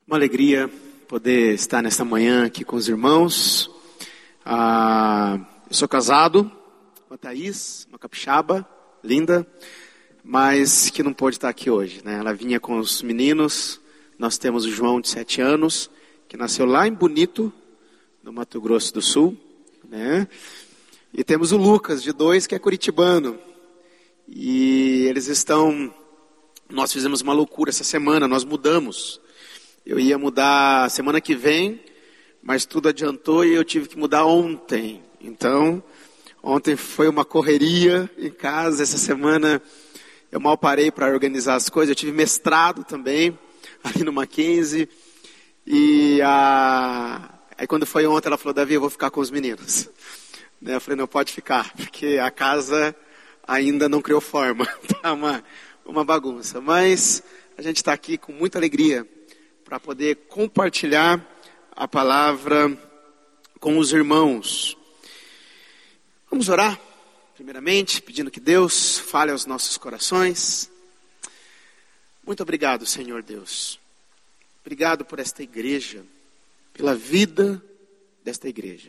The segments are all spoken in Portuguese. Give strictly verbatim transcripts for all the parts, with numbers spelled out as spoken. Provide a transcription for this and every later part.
Uma alegria poder estar nesta manhã aqui com os irmãos. Ah, eu sou casado com a Thaís, uma capixaba, linda, mas que não pôde estar aqui hoje, né? Ela vinha com os meninos. Nós temos o João, de sete anos, que nasceu lá em Bonito, no Mato Grosso do Sul, né? E temos o Lucas, de dois, que é curitibano. E eles estão... Nós fizemos uma loucura essa semana, nós mudamos. Eu ia mudar semana que vem, mas tudo adiantou e eu tive que mudar ontem. Então, ontem foi uma correria em casa. Essa semana eu mal parei para organizar as coisas. Eu tive mestrado também, ali no Mackenzie. E a... aí quando foi ontem, ela falou: Davi, eu vou ficar com os meninos. Eu falei: não, pode ficar, porque a casa ainda não criou forma. Está uma, uma bagunça. Mas a gente está aqui com muita alegria para poder compartilhar a palavra com os irmãos. Vamos orar, primeiramente, pedindo que Deus fale aos nossos corações. Muito obrigado, Senhor Deus. Obrigado por esta igreja, pela vida desta igreja.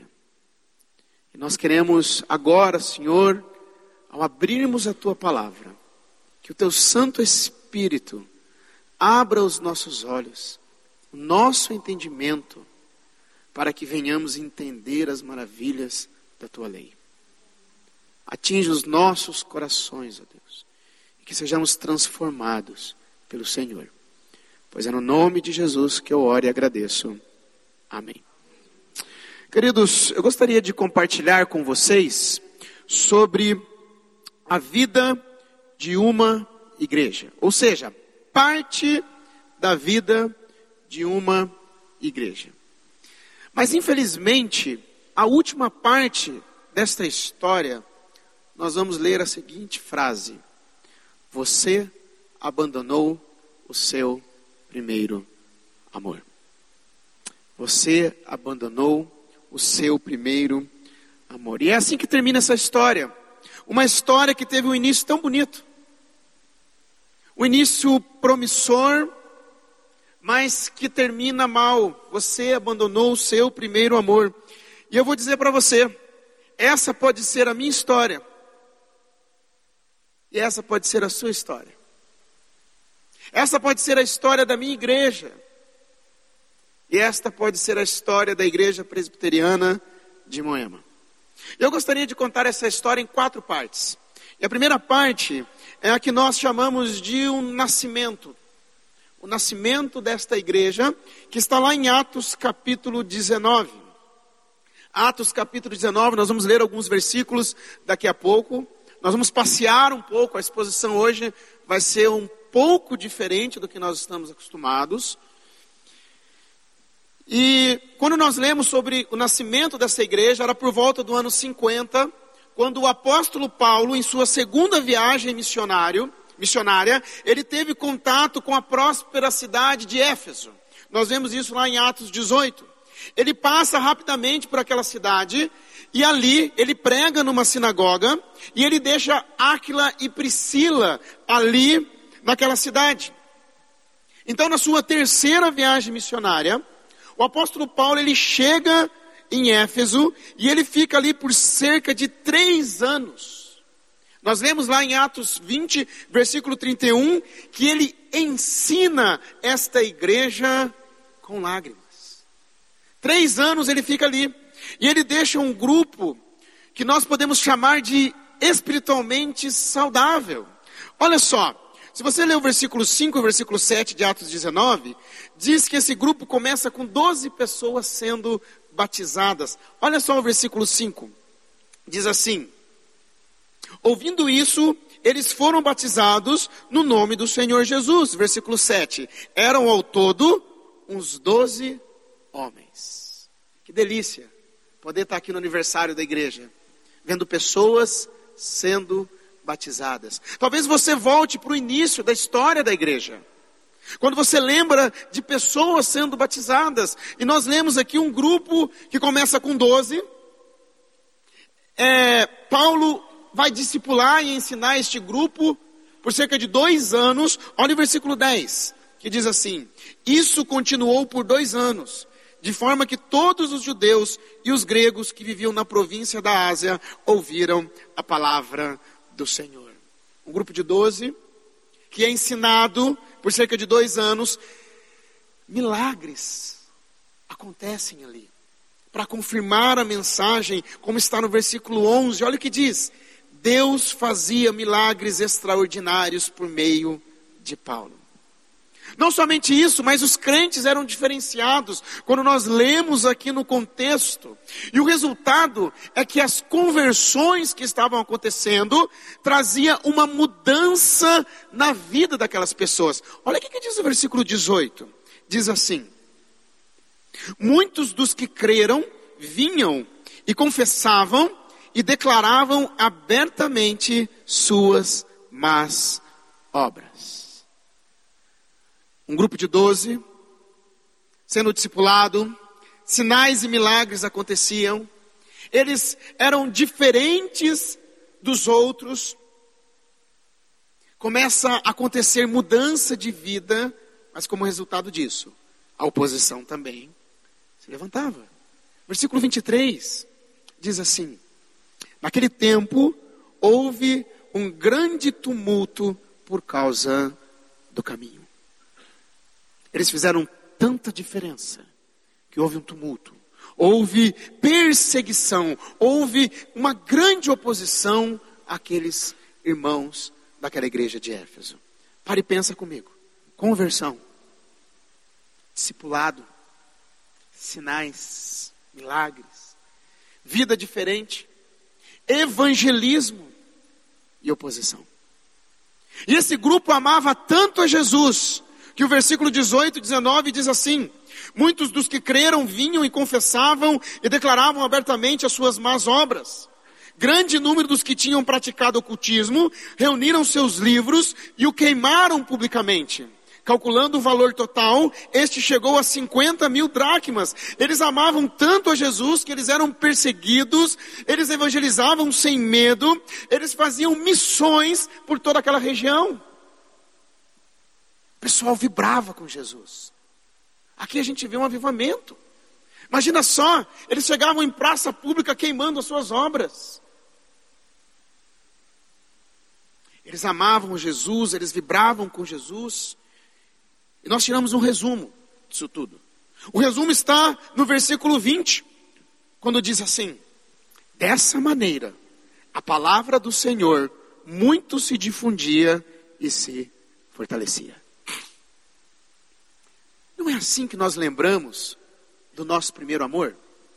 E nós queremos agora, Senhor, ao abrirmos a Tua palavra, que o Teu Santo Espírito abra os nossos olhos, o nosso entendimento, para que venhamos entender as maravilhas da Tua lei. Atinge os nossos corações, ó Deus, e que sejamos transformados pelo Senhor. Pois é no nome de Jesus que eu oro e agradeço. Amém. Queridos, eu gostaria de compartilhar com vocês sobre a vida de uma igreja. Ou seja, parte da vida de uma igreja. Mas infelizmente, a última parte desta história, nós vamos ler a seguinte frase: você abandonou o seu primeiro amor. Você abandonou o seu primeiro amor. E é assim que termina essa história. Uma história que teve um início tão bonito. Um início promissor, mas que termina mal. Você abandonou o seu primeiro amor. E eu vou dizer para você, essa pode ser a minha história. E essa pode ser a sua história. Essa pode ser a história da minha igreja. E esta pode ser a história da Igreja Presbiteriana de Moema. Eu gostaria de contar essa história em quatro partes. E a primeira parte é a que nós chamamos de um nascimento. O nascimento desta igreja, que está lá em Atos capítulo dezenove. Atos capítulo dezenove, nós vamos ler alguns versículos daqui a pouco. Nós vamos passear um pouco, a exposição hoje vai ser um pouco diferente do que nós estamos acostumados. E quando nós lemos sobre o nascimento dessa igreja, era por volta do ano cinquenta, quando o apóstolo Paulo, em sua segunda viagem missionário, missionária, ele teve contato com a próspera cidade de Éfeso. Nós vemos isso lá em Atos dezoito. Ele passa rapidamente por aquela cidade e ali ele prega numa sinagoga e ele deixa Áquila e Priscila ali naquela cidade. Então, na sua terceira viagem missionária, o apóstolo Paulo, ele chega em Éfeso e ele fica ali por cerca de três anos. Nós lemos lá em Atos vinte, versículo trinta e um, que ele ensina esta igreja com lágrimas. Três anos ele fica ali. E ele deixa um grupo que nós podemos chamar de espiritualmente saudável. Olha só. Se você ler o versículo cinco e o versículo sete de Atos dezenove, diz que esse grupo começa com doze pessoas sendo batizadas. Olha só o versículo cinco. Diz assim: ouvindo isso, eles foram batizados no nome do Senhor Jesus. Versículo sete. Eram ao todo uns doze homens. Que delícia poder estar aqui no aniversário da igreja, vendo pessoas sendo batizadas. Talvez você volte para o início da história da igreja, quando você lembra de pessoas sendo batizadas. E nós lemos aqui um grupo que começa com doze. É, Paulo vai discipular e ensinar este grupo por cerca de dois anos. Olha o versículo dez, que que diz assim: isso continuou por dois anos, de forma que todos os judeus e os gregos que viviam na província da Ásia ouviram a palavra do Senhor. Um grupo de doze, que é ensinado por cerca de dois anos, milagres acontecem ali, para confirmar a mensagem, como está no versículo onze, olha o que diz: Deus fazia milagres extraordinários por meio de Paulo. Não somente isso, mas os crentes eram diferenciados quando nós lemos aqui no contexto. E o resultado é que as conversões que estavam acontecendo trazia uma mudança na vida daquelas pessoas. Olha o que diz o versículo dezoito. Diz assim: muitos dos que creram vinham e confessavam e declaravam abertamente suas más obras. Um grupo de doze, sendo discipulado, sinais e milagres aconteciam. Eles eram diferentes dos outros. Começa a acontecer mudança de vida, mas como resultado disso, a oposição também se levantava. Versículo vinte e três diz assim: naquele tempo houve um grande tumulto por causa do caminho. Eles fizeram tanta diferença que houve um tumulto, houve perseguição, houve uma grande oposição àqueles irmãos daquela igreja de Éfeso. Pare e pensa comigo. Conversão, discipulado, sinais, milagres, vida diferente, evangelismo e oposição. E esse grupo amava tanto a Jesus, que o versículo dezoito e dezenove diz assim: muitos dos que creram vinham e confessavam e declaravam abertamente as suas más obras. Grande número dos que tinham praticado ocultismo reuniram seus livros e o queimaram publicamente. Calculando o valor total, este chegou a cinquenta mil dracmas. Eles amavam tanto a Jesus que eles eram perseguidos, eles evangelizavam sem medo, eles faziam missões por toda aquela região. O pessoal vibrava com Jesus. Aqui a gente vê um avivamento. Imagina só, eles chegavam em praça pública queimando as suas obras. Eles amavam Jesus, eles vibravam com Jesus. E nós tiramos um resumo disso tudo. O resumo está no versículo vinte, quando diz assim: dessa maneira, a palavra do Senhor muito se difundia e se fortalecia. Não é assim que nós lembramos do nosso primeiro amor?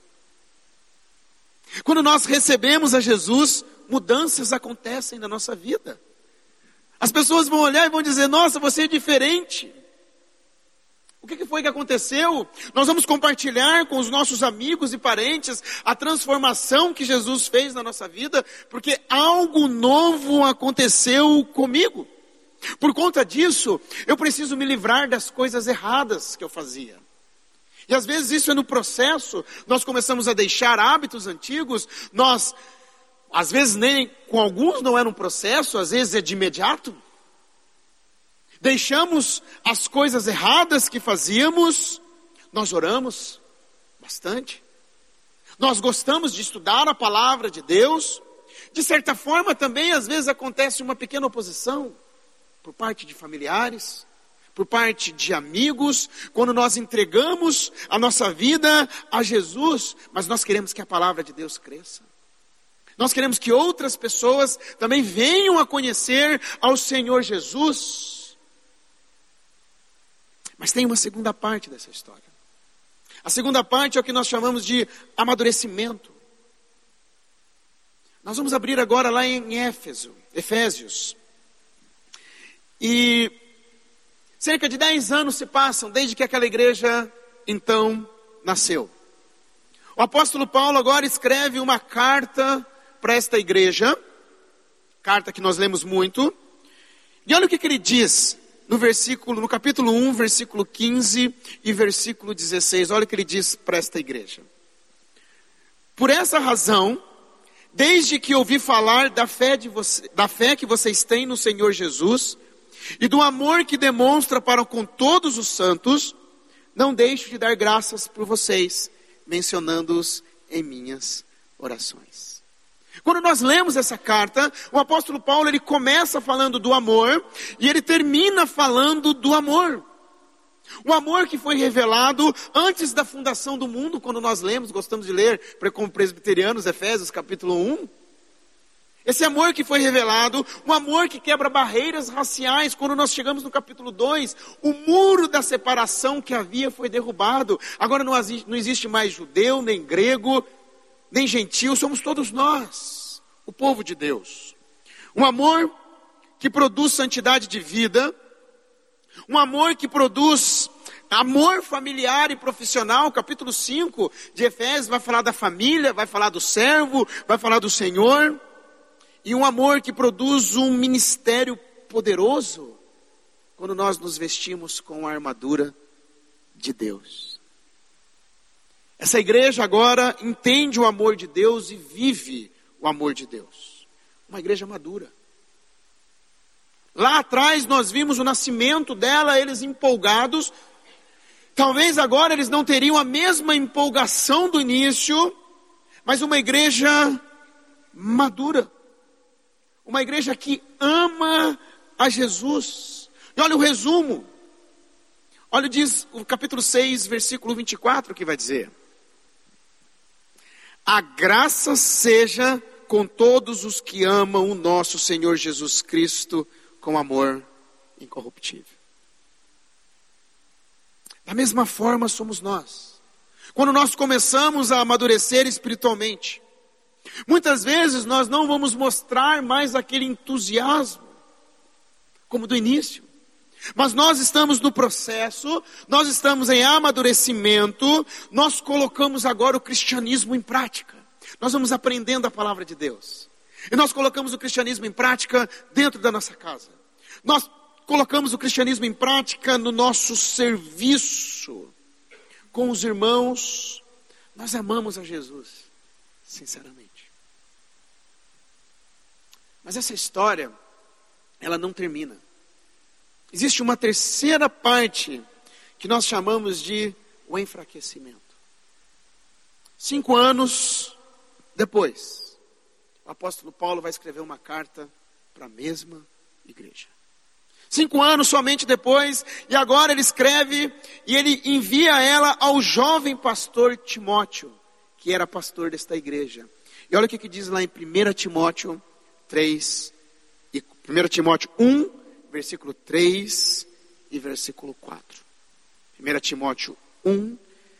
Quando nós recebemos a Jesus, mudanças acontecem na nossa vida. As pessoas vão olhar e vão dizer: nossa, você é diferente. O que foi que aconteceu? Nós vamos compartilhar com os nossos amigos e parentes a transformação que Jesus fez na nossa vida, porque algo novo aconteceu comigo. Por conta disso, eu preciso me livrar das coisas erradas que eu fazia. E às vezes isso é no processo, nós começamos a deixar hábitos antigos, nós, às vezes nem, com alguns não é um processo, às vezes é de imediato. Deixamos as coisas erradas que fazíamos, nós oramos bastante, nós gostamos de estudar a palavra de Deus, de certa forma também às vezes acontece uma pequena oposição, por parte de familiares, por parte de amigos, quando nós entregamos a nossa vida a Jesus, mas nós queremos que a palavra de Deus cresça. Nós queremos que outras pessoas também venham a conhecer ao Senhor Jesus. Mas tem uma segunda parte dessa história. A segunda parte é o que nós chamamos de amadurecimento. Nós vamos abrir agora lá em Éfeso, Efésios. E cerca de dez anos se passam desde que aquela igreja então nasceu. O apóstolo Paulo agora escreve uma carta para esta igreja, carta que nós lemos muito. E olha o que, que ele diz no versículo, no capítulo um, versículo quinze e versículo dezesseis. Olha o que ele diz para esta igreja. Por essa razão, desde que ouvi falar da fé, de você, da fé que vocês têm no Senhor Jesus e do amor que demonstra para com todos os santos, não deixo de dar graças por vocês, mencionando-os em minhas orações. Quando nós lemos essa carta, o apóstolo Paulo, ele começa falando do amor, e ele termina falando do amor. O amor que foi revelado antes da fundação do mundo, quando nós lemos, gostamos de ler, como presbiterianos, Efésios capítulo um. Esse amor que foi revelado, um amor que quebra barreiras raciais. Quando nós chegamos no capítulo dois, o muro da separação que havia foi derrubado. Agora não existe mais judeu, nem grego, nem gentil, somos todos nós, o povo de Deus. Um amor que produz santidade de vida, um amor que produz amor familiar e profissional. Capítulo cinco de Efésios vai falar da família, vai falar do servo, vai falar do Senhor. E um amor que produz um ministério poderoso, quando nós nos vestimos com a armadura de Deus. Essa igreja agora entende o amor de Deus e vive o amor de Deus. Uma igreja madura. Lá atrás nós vimos o nascimento dela, eles empolgados. Talvez agora eles não teriam a mesma empolgação do início, mas uma igreja madura. Uma igreja que ama a Jesus. E olha o resumo. Olha, diz o capítulo seis, versículo vinte e quatro, que vai dizer: a graça seja com todos os que amam o nosso Senhor Jesus Cristo com amor incorruptível. Da mesma forma somos nós. Quando nós começamos a amadurecer espiritualmente, muitas vezes nós não vamos mostrar mais aquele entusiasmo como do início. Mas nós estamos no processo, nós estamos em amadurecimento, nós colocamos agora o cristianismo em prática. Nós vamos aprendendo a palavra de Deus. E nós colocamos o cristianismo em prática dentro da nossa casa. Nós colocamos o cristianismo em prática no nosso serviço com os irmãos. Nós amamos a Jesus, sinceramente. Mas essa história, ela não termina. Existe uma terceira parte que nós chamamos de o enfraquecimento. Cinco anos depois, o apóstolo Paulo vai escrever uma carta para a mesma igreja. Cinco anos somente depois, e agora ele escreve e ele envia ela ao jovem pastor Timóteo, que era pastor desta igreja. E olha o que, que diz lá em primeiro Timóteo três, e primeiro Timóteo um, versículo três e versículo quatro. primeiro Timóteo um,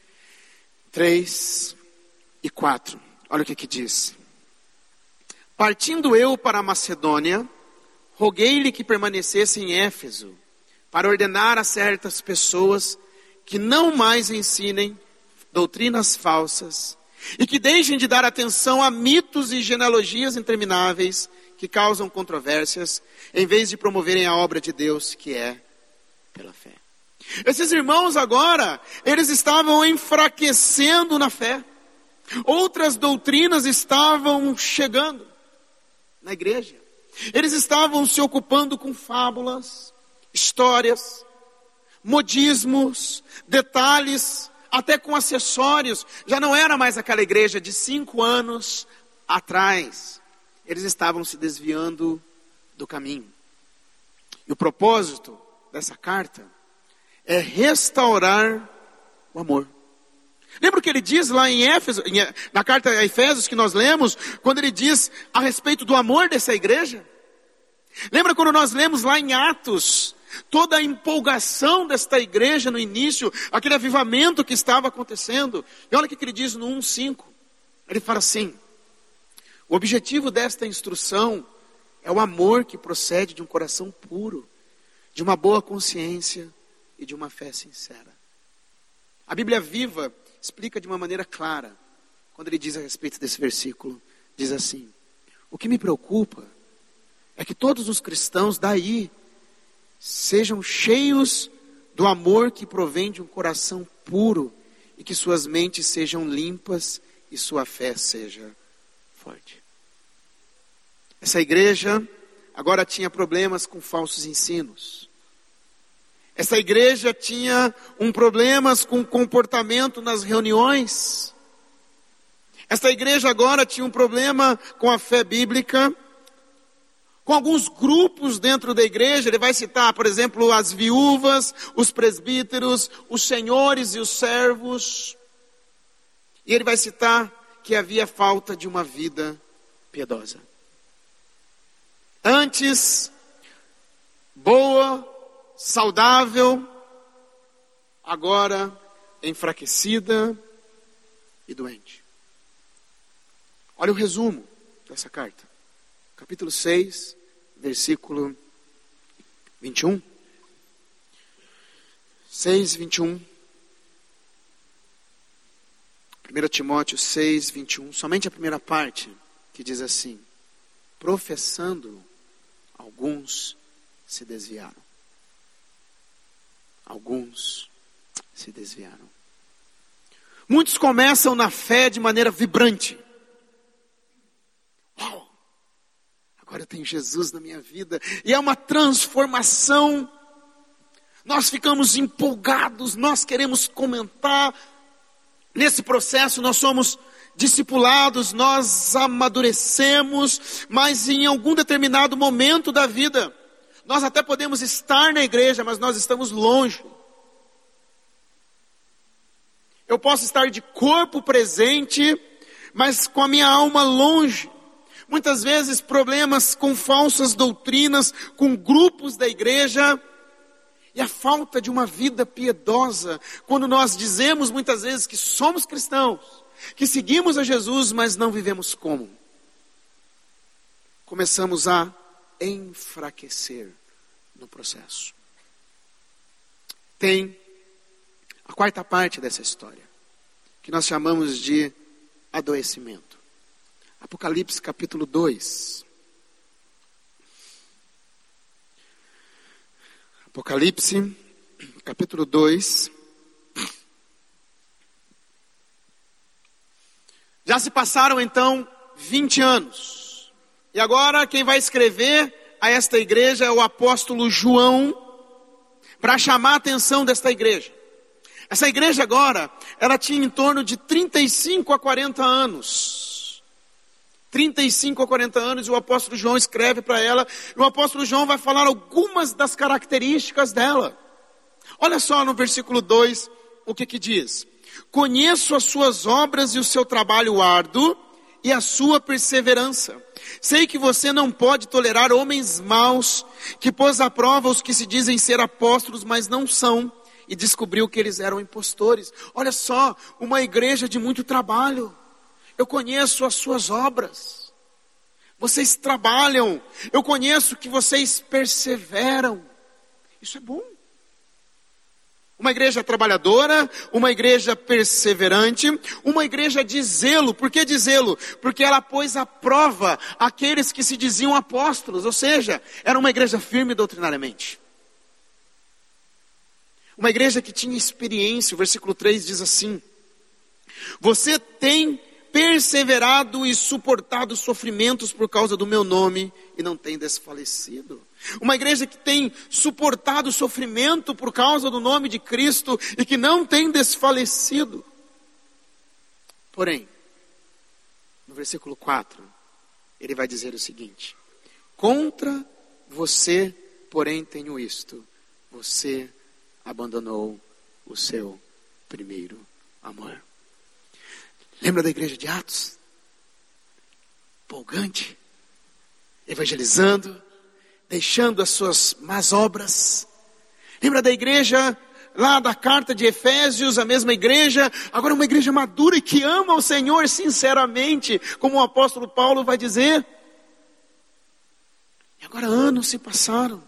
três e quatro. Olha o que, que diz. Partindo eu para a Macedônia, roguei-lhe que permanecesse em Éfeso, para ordenar a certas pessoas que não mais ensinem doutrinas falsas, e que deixem de dar atenção a mitos e genealogias intermináveis que causam controvérsias, em vez de promoverem a obra de Deus, que é pela fé. Esses irmãos agora, eles estavam enfraquecendo na fé. Outras doutrinas estavam chegando na igreja. Eles estavam se ocupando com fábulas, histórias, modismos, detalhes, até com acessórios. Já não era mais aquela igreja de cinco anos atrás. Eles estavam se desviando do caminho. E o propósito dessa carta é restaurar o amor. Lembra o que ele diz lá em Éfeso, na carta a Efésios que nós lemos, quando ele diz a respeito do amor dessa igreja? Lembra quando nós lemos lá em Atos, toda a empolgação desta igreja no início, aquele avivamento que estava acontecendo? E olha o que ele diz no um, cinco. Ele fala assim: o objetivo desta instrução é o amor que procede de um coração puro, de uma boa consciência e de uma fé sincera. A Bíblia Viva explica de uma maneira clara, quando ele diz a respeito desse versículo, diz assim: o que me preocupa é que todos os cristãos daí sejam cheios do amor que provém de um coração puro e que suas mentes sejam limpas e sua fé seja forte. Essa igreja agora tinha problemas com falsos ensinos. Essa igreja tinha um problemas com comportamento nas reuniões. Essa igreja agora tinha um problema com a fé bíblica, com alguns grupos dentro da igreja. Ele vai citar, por exemplo, as viúvas, os presbíteros, os senhores e os servos. E ele vai citar que havia falta de uma vida piedosa. Antes, boa, saudável, agora enfraquecida e doente. Olha o resumo dessa carta. Capítulo seis, versículo vinte e um. seis, vinte e um. primeiro Timóteo seis, vinte e um. Somente a primeira parte que diz assim: professando, alguns se desviaram. Alguns se desviaram. Muitos começam na fé de maneira vibrante. Uau! Agora eu tenho Jesus na minha vida. E é uma transformação. Nós ficamos empolgados, nós queremos comentar. Nesse processo nós somos discipulados, nós amadurecemos, mas em algum determinado momento da vida, nós até podemos estar na igreja, mas nós estamos longe. Eu posso estar de corpo presente, mas com a minha alma longe. Muitas vezes problemas com falsas doutrinas, com grupos da igreja, e a falta de uma vida piedosa, quando nós dizemos muitas vezes que somos cristãos, que seguimos a Jesus, mas não vivemos como? Começamos a enfraquecer no processo. Tem a quarta parte dessa história, que nós chamamos de adoecimento. Apocalipse capítulo dois. Apocalipse capítulo dois. Já se passaram então vinte anos. E agora quem vai escrever a esta igreja é o apóstolo João, para chamar a atenção desta igreja. Essa igreja agora, ela tinha em torno de trinta e cinco a quarenta anos. trinta e cinco a quarenta anos, e o apóstolo João escreve para ela, e o apóstolo João vai falar algumas das características dela. Olha só no versículo dois, o que que diz: conheço as suas obras e o seu trabalho árduo, e a sua perseverança. Sei que você não pode tolerar homens maus, que pôs à prova os que se dizem ser apóstolos, mas não são, e descobriu que eles eram impostores. Olha só, uma igreja de muito trabalho. Eu conheço as suas obras. Vocês trabalham. Eu conheço que vocês perseveram. Isso é bom. Uma igreja trabalhadora, uma igreja perseverante, uma igreja de zelo. Por que de zelo? Porque ela pôs à prova aqueles que se diziam apóstolos, ou seja, era uma igreja firme doutrinariamente. Uma igreja que tinha experiência. O versículo três diz assim: você tem perseverado e suportado sofrimentos por causa do meu nome e não tem desfalecido. Uma igreja que tem suportado sofrimento por causa do nome de Cristo e que não tem desfalecido. Porém, no versículo quatro, ele vai dizer o seguinte: contra você, porém, tenho isto: você abandonou o seu primeiro amor. Lembra da igreja de Atos? Empolgante, evangelizando, deixando as suas más obras. Lembra da igreja lá da carta de Efésios, a mesma igreja, agora uma igreja madura e que ama o Senhor sinceramente, como o apóstolo Paulo vai dizer. E agora anos se passaram.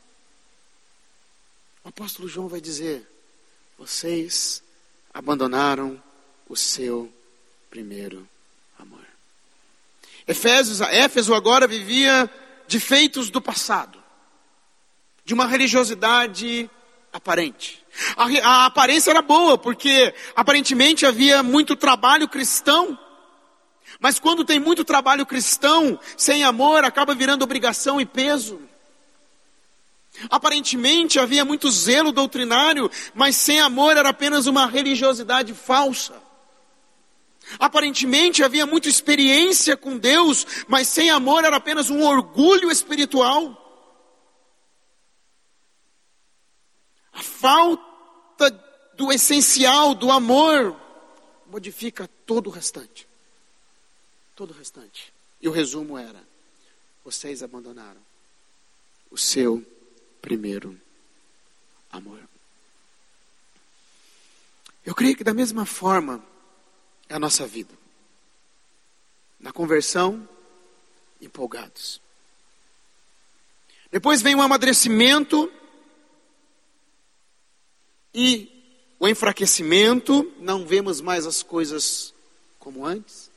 O apóstolo João vai dizer: vocês abandonaram o seu primeiro amor. Efésios, Éfeso agora vivia de feitos do passado, de uma religiosidade aparente. A, a aparência era boa, porque aparentemente havia muito trabalho cristão, Mas quando tem muito trabalho cristão, sem amor, acaba virando obrigação e peso. Aparentemente havia muito zelo doutrinário, mas sem amor era apenas uma religiosidade falsa. Aparentemente havia muita experiência com Deus, mas sem amor era apenas um orgulho espiritual. A falta do essencial, do amor, modifica todo o restante. Todo o restante. E o resumo era: vocês abandonaram o seu primeiro amor. Eu creio que da mesma forma é a nossa vida. Na conversão, empolgados. Depois vem o amadurecimento e o enfraquecimento. Não vemos mais as coisas como antes.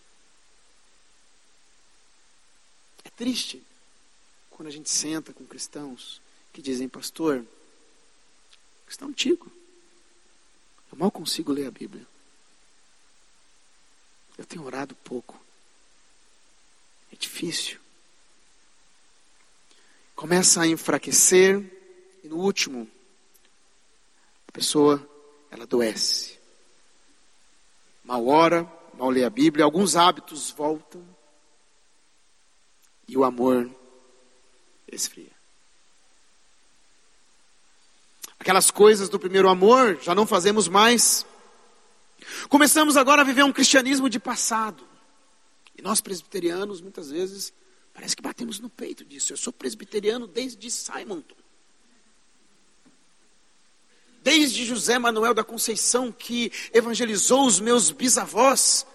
É triste quando a gente senta com cristãos que dizem: pastor, cristão antigo, eu mal consigo ler a Bíblia. Eu tenho orado pouco. É difícil. Começa a enfraquecer e no último, a pessoa, ela adoece. Mal ora, mal lê a Bíblia, alguns hábitos voltam e o amor esfria. Aquelas coisas do primeiro amor já não fazemos mais. Começamos agora a viver um cristianismo de passado. E nós presbiterianos, muitas vezes, parece que batemos no peito disso. Eu sou presbiteriano desde Simonton. Desde José Manuel da Conceição, que evangelizou os meus bisavós.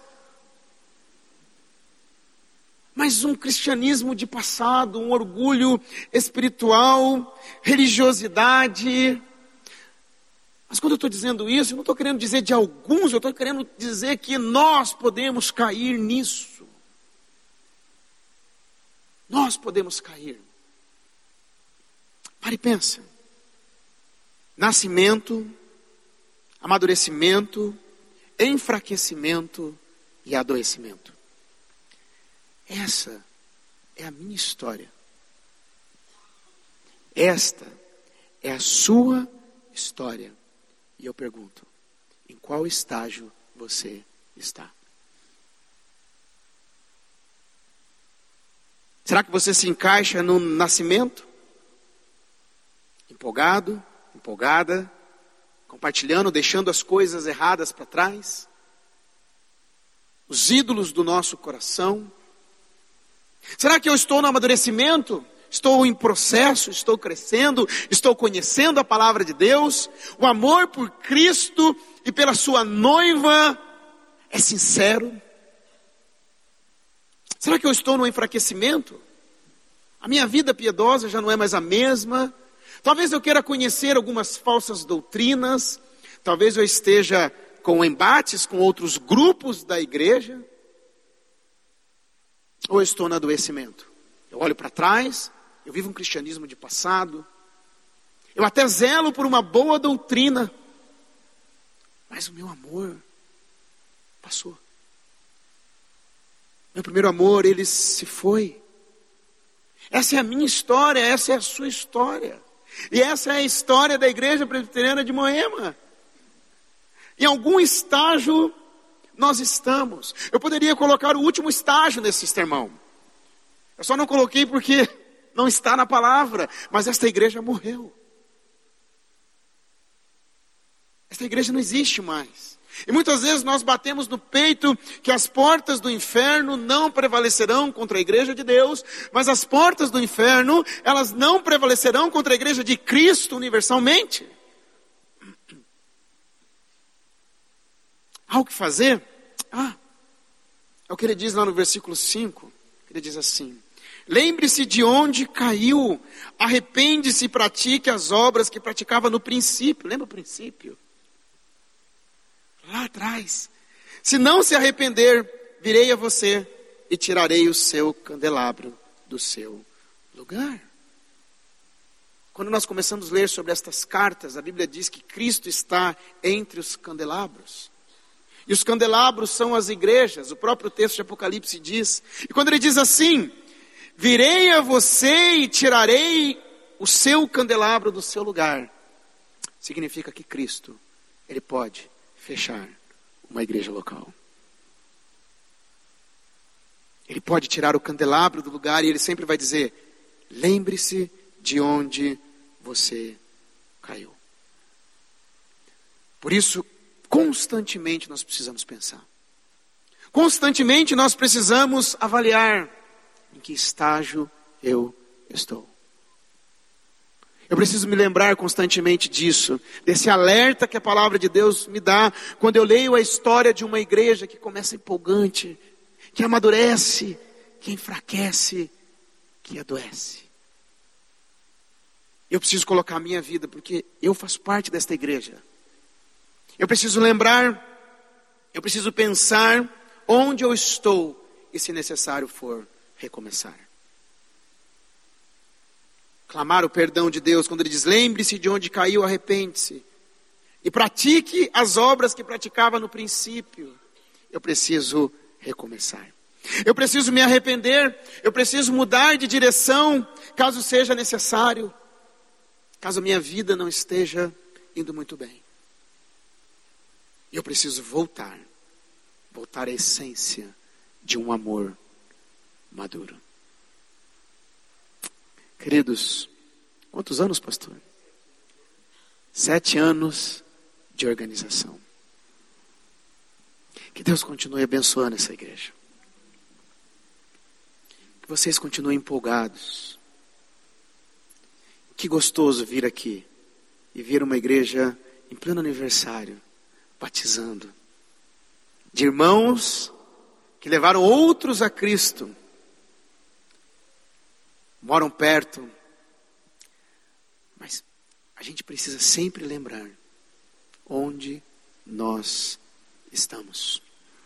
Mas um cristianismo de passado, um orgulho espiritual, religiosidade. Mas quando eu estou dizendo isso, eu não estou querendo dizer de alguns, eu estou querendo dizer que nós podemos cair nisso. Nós podemos cair. Pare e pensa. Nascimento, amadurecimento, enfraquecimento e adoecimento. Essa é a minha história. Esta é a sua história. E eu pergunto: em qual estágio você está? Será que você se encaixa no nascimento? Empolgado, empolgada, compartilhando, deixando as coisas erradas para trás? Os ídolos do nosso coração? Será que eu estou no amadurecimento? Estou em processo, estou crescendo, estou conhecendo a palavra de Deus? O amor por Cristo e pela sua noiva é sincero? Será que eu estou no enfraquecimento? A minha vida piedosa já não é mais a mesma? Talvez eu queira conhecer algumas falsas doutrinas. Talvez eu esteja com embates com outros grupos da igreja. Ou eu estou no adoecimento? Eu olho para trás, eu vivo um cristianismo de passado. Eu até zelo por uma boa doutrina. Mas o meu amor passou. Meu primeiro amor, ele se foi. Essa é a minha história, essa é a sua história. E essa é a história da Igreja Presbiteriana de Moema. Em algum estágio nós estamos. Eu poderia colocar o último estágio nesse sermão. Eu só não coloquei porque não está na palavra. Mas esta igreja morreu. Esta igreja não existe mais. E muitas vezes nós batemos no peito que as portas do inferno não prevalecerão contra a igreja de Deus, mas as portas do inferno, elas não prevalecerão contra a igreja de Cristo universalmente. Há o que fazer? Ah, é o que ele diz lá no versículo cinco. Ele diz assim: lembre-se de onde caiu, arrepende-se e pratique as obras que praticava no princípio. Lembra o princípio? Lá atrás. Se não se arrepender, virei a você e tirarei o seu candelabro do seu lugar. Quando nós começamos a ler sobre estas cartas, a Bíblia diz que Cristo está entre os candelabros. E os candelabros são as igrejas, o próprio texto de Apocalipse diz. E quando ele diz assim, virei a você e tirarei o seu candelabro do seu lugar, significa que Cristo, ele pode fechar uma igreja local. Ele pode tirar o candelabro do lugar e ele sempre vai dizer, lembre-se de onde você caiu. Por isso, constantemente nós precisamos pensar. Constantemente nós precisamos avaliar em que estágio eu estou. Eu preciso me lembrar constantemente disso, desse alerta que a palavra de Deus me dá quando eu leio a história de uma igreja que começa empolgante, que amadurece, que enfraquece, que adoece. Eu preciso colocar a minha vida, porque eu faço parte desta igreja. Eu preciso lembrar, eu preciso pensar onde eu estou e, se necessário for, recomeçar. Clamar o perdão de Deus, quando ele diz, lembre-se de onde caiu, arrepende-se. E pratique as obras que praticava no princípio. Eu preciso recomeçar. Eu preciso me arrepender, eu preciso mudar de direção, caso seja necessário. Caso a minha vida não esteja indo muito bem. Eu preciso voltar. Voltar à essência de um amor maduro. Queridos, quantos anos, pastor? Sete anos de organização. Que Deus continue abençoando essa igreja. Que vocês continuem empolgados. Que gostoso vir aqui e ver uma igreja em pleno aniversário, batizando. De irmãos que levaram outros a Cristo. Moram perto. Mas a gente precisa sempre lembrar onde nós estamos.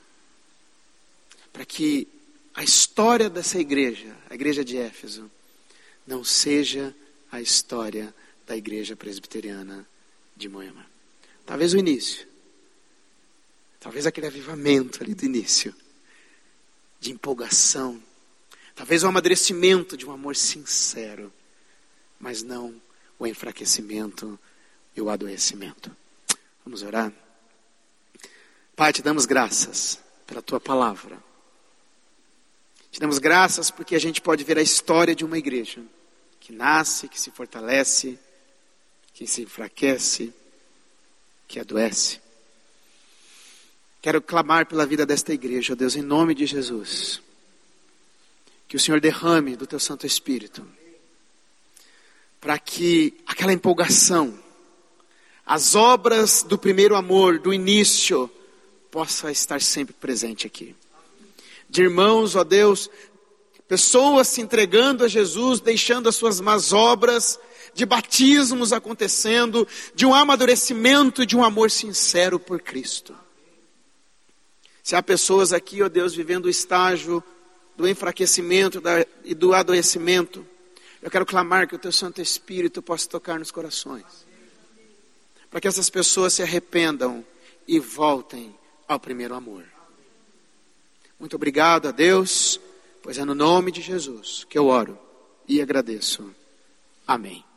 Para que a história dessa igreja, a igreja de Éfeso, não seja a história da igreja presbiteriana de Moema. Talvez o início. Talvez aquele avivamento ali do início. De empolgação. Talvez o amadurecimento de um amor sincero. Mas não o enfraquecimento e o adoecimento. Vamos orar? Pai, te damos graças pela tua palavra. Te damos graças porque a gente pode ver a história de uma igreja que nasce, que se fortalece, que se enfraquece, que adoece. Quero clamar pela vida desta igreja, ó Deus, em nome de Jesus. Que o Senhor derrame do teu Santo Espírito, para que aquela empolgação, as obras do primeiro amor, do início, possa estar sempre presente aqui. De irmãos, ó Deus, pessoas se entregando a Jesus, deixando as suas más obras, de batismos acontecendo, de um amadurecimento, de um amor sincero por Cristo. Se há pessoas aqui, ó Deus, vivendo o estágio do enfraquecimento da, e do adoecimento, eu quero clamar que o teu Santo Espírito possa tocar nos corações. Para que essas pessoas se arrependam e voltem ao primeiro amor. Muito obrigado a Deus, pois é no nome de Jesus que eu oro e agradeço. Amém.